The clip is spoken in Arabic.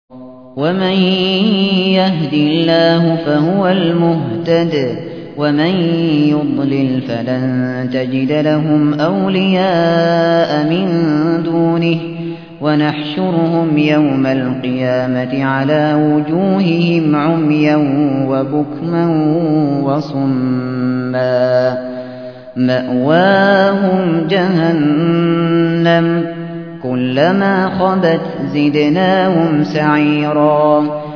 وَمَن يَهْدِ اللَّهُ فَهُوَ الْمُهْتَدِ ۖ وَمَن يُضْلِلْ فَلَن تَجِدَ لَهُمْ أَوْلِيَاءَ مِن دُونِهِ ۖ وَنَحْشُرُهُمْ يَوْمَ الْقِيَامَةِ عَلَىٰ وُجُوهِهِمْ عُمْيًا وَبُكْمًا وَصُمًّا ۖ مَّأْوَاهُمْ جَهَنَّمُ ۖ كُلَّمَا خَبَتْ زِدْنَاهُمْ سَعِيرًا